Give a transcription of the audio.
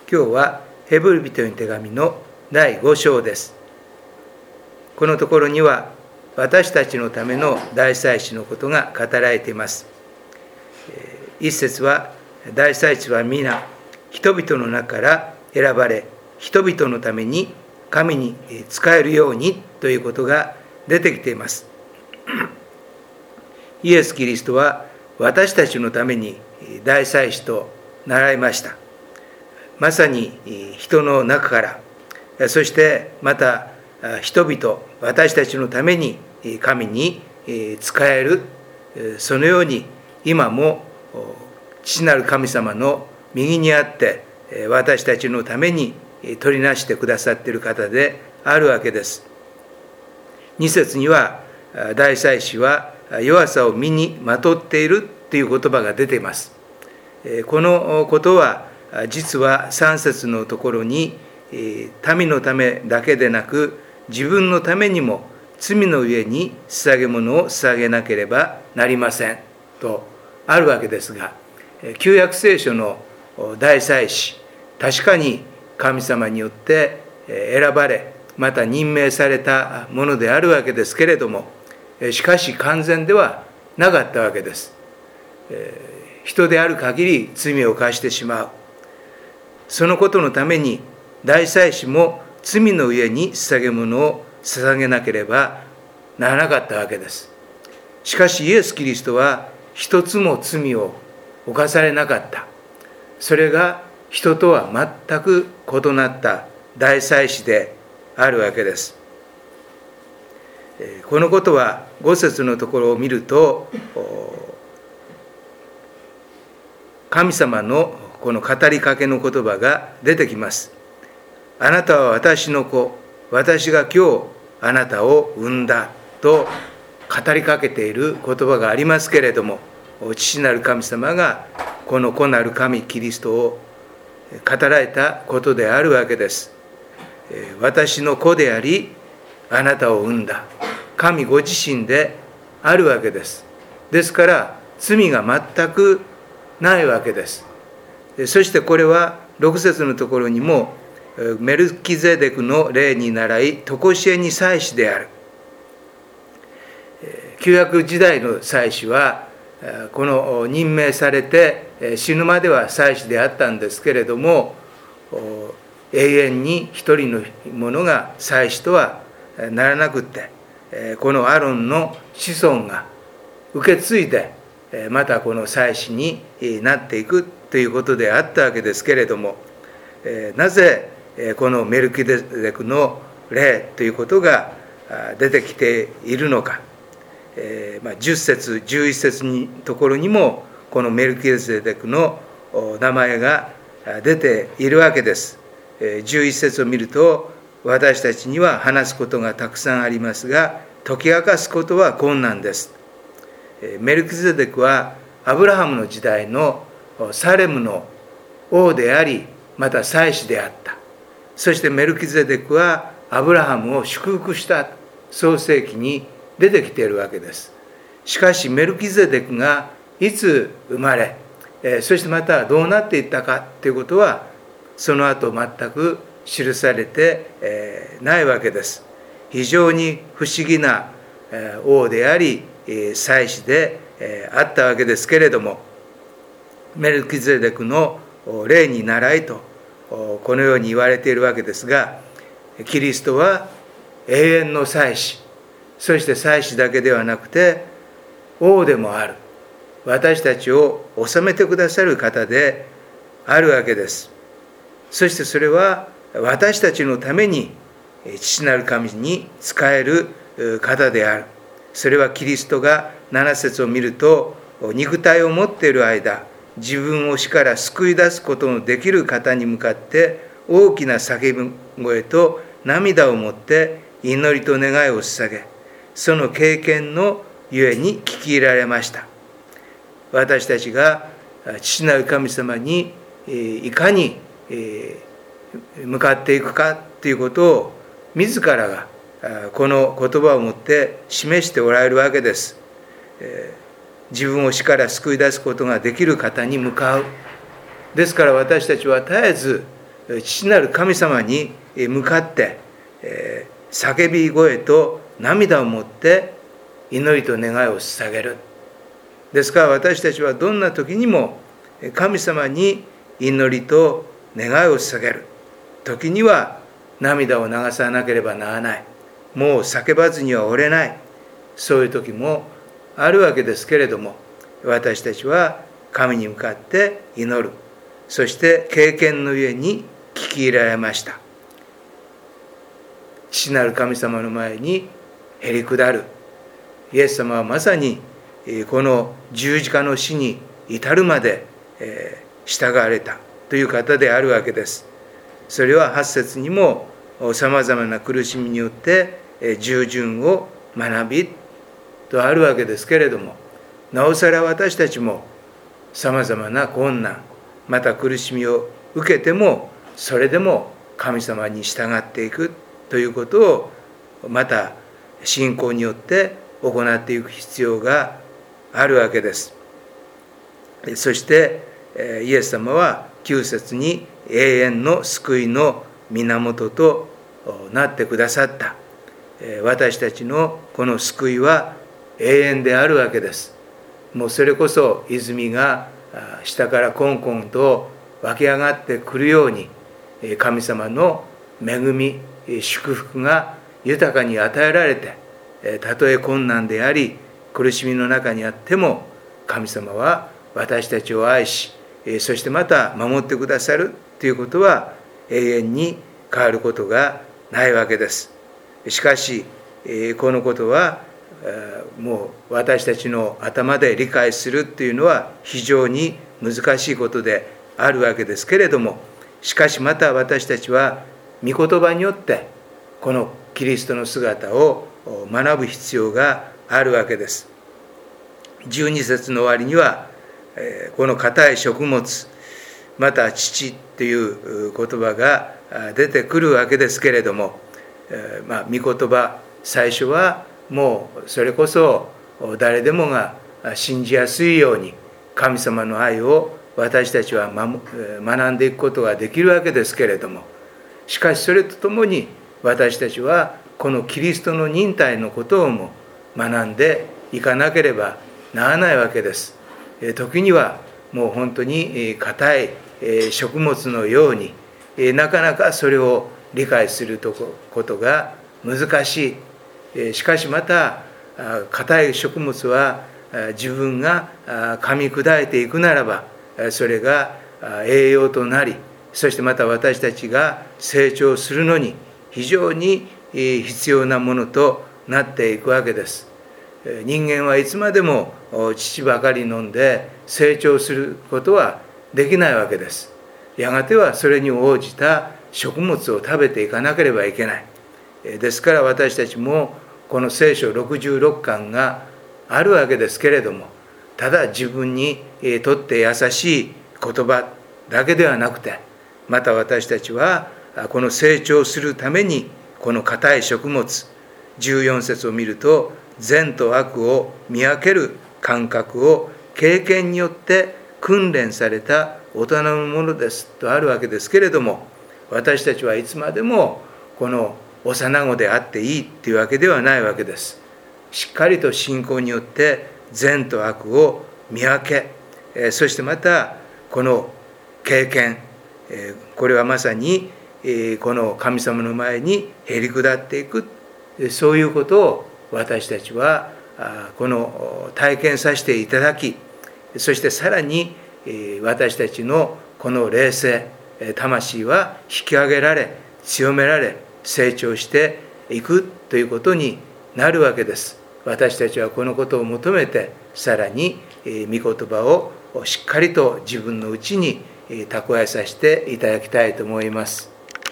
今日はヘブル人への手紙の第5章です。このところには私たちのための大祭司のことが語られています。一節は、大祭司は皆人々の中から選ばれ、人々のために神に仕えるようにということが出てきています。イエス・キリストは私たちのために大祭司となられました。まさに人の中から、そしてまた人々、私たちのために神に仕える、そのように今も父なる神様の右にあって私たちのために取りなしてくださっている方であるわけです。2節には大祭司は弱さを身にまとっているという言葉が出ています。このことは実は3節のところに民のためだけでなく自分のためにも罪の上に捧げ物を捧げなければなりませんとあるわけですが、旧約聖書の大祭司、確かに神様によって選ばれまた任命されたものであるわけですけれども、しかし完全ではなかったわけです。人である限り罪を犯してしまう。そのことのために大祭司も罪の上に捧げ物を捧げなければならなかったわけです。しかしイエス・キリストは一つも罪を犯されなかった。それが人とは全く異なった大祭司であるわけです。このことは5節のところを見ると、神様のこの語りかけの言葉が出てきます。あなたは私の子、私が今日あなたを産んだと語りかけている言葉がありますけれども、父なる神様がこの子なる神キリストを語られたことであるわけです。私の子でありあなたを産んだ神ご自身であるわけです。ですから罪が全くないわけです。そしてこれは6節のところにもメルキゼデクの例に倣い常しえに祭司である。旧約時代の祭司はこの任命されて死ぬまでは祭司であったんですけれども、永遠に一人の者が祭司とはならなくって、このアロンの子孫が受け継いでまたこの祭司になっていくということであったわけですけれども、なぜこのメルキゼデクの例ということが出てきているのか。10節11節のところにもこのメルキゼデクの名前が出ているわけです。11節を見ると、私たちには話すことがたくさんありますが解き明かすことは困難です。メルキゼデクはアブラハムの時代のサレムの王でありまた祭司であった。そしてメルキゼデクはアブラハムを祝福した創世記に出てきているわけです。しかしメルキゼデクがいつ生まれ、そしてまたどうなっていったかということはその後全く記されてないわけです。非常に不思議な王であり祭司であったわけですけれども、メルキゼデクの例に倣いとこのように言われているわけですが、キリストは永遠の祭司、そして祭司だけではなくて王でもある、私たちを治めてくださる方であるわけです。そしてそれは私たちのために父なる神に仕える方である。それはキリストが7節を見ると、肉体を持っている間自分を死から救い出すことのできる方に向かって大きな叫び声と涙をもって祈りと願いを捧げ、その経験のゆえに聞き入れられました。私たちが父なる神様にいかに向かっていくかということを自らがこの言葉をもって示しておられるわけです。自分を死から救い出すことができる方に向かう。ですから私たちは絶えず父なる神様に向かって叫び声と涙を持って祈りと願いを捧げる。ですから私たちはどんな時にも神様に祈りと願いを捧げる。時には涙を流さなければならない。もう叫ばずにはおれない。そういう時もあるわけですけれども、私たちは神に向かって祈る。そして経験の上に聞き入れられました。父なる神様の前にへり下る。イエス様はまさにこの十字架の死に至るまで従われたという方であるわけです。それは8節にもさまざまな苦しみによって従順を学びとあるわけですけれども、なおさら私たちもさまざまな困難また苦しみを受けても、それでも神様に従っていくということをまた信仰によって行っていく必要があるわけです。そしてイエス様は9節に永遠の救いの源となってくださった。私たちのこの救いは永遠であるわけです。もうそれこそ泉が下からコンコンと湧き上がってくるように、神様の恵み祝福が豊かに与えられて、たとえ困難であり苦しみの中にあっても神様は私たちを愛し、そしてまた守ってくださるということは永遠に変わることがないわけです。しかしこのことはもう私たちの頭で理解するというのは非常に難しいことであるわけですけれども、しかしまた私たちは御言葉によってこのキリストの姿を学ぶ必要があるわけです。12節の終わりにはこの固い食物また父という言葉が出てくるわけですけれども、御言葉最初はもうそれこそ誰でもが信じやすいように神様の愛を私たちは学んでいくことができるわけですけれども、しかしそれとともに私たちはこのキリストの忍耐のことをも学んでいかなければならないわけです。時にはもう本当に固い食物のようになかなかそれを理解することが難しい。しかしまた固い食物は自分が噛み砕いていくならばそれが栄養となり、そしてまた私たちが成長するのに非常に必要なものとなっていくわけです。人間はいつまでも乳ばかり飲んで成長することはできないわけです。やがてはそれに応じた食物を食べていかなければいけない。ですから私たちもこの聖書66巻があるわけですけれども、ただ自分にとって優しい言葉だけではなくて、また私たちはこの成長するためにこの固い食物、14節を見ると善と悪を見分ける感覚を経験によって訓練された大人のものですとあるわけですけれども、私たちはいつまでもこの幼子であっていいっていうわけではないわけです。しっかりと信仰によって善と悪を見分け、そしてまたこの経験、これはまさにこの神様の前にへり下っていく、そういうことを私たちはこの体験させていただき、そしてさらに私たちのこの霊性魂は引き上げられ強められ成長していくということになるわけです。私たちはこのことを求めてさらに御言葉をしっかりと自分のうちに蓄えさせていただきたいと思います。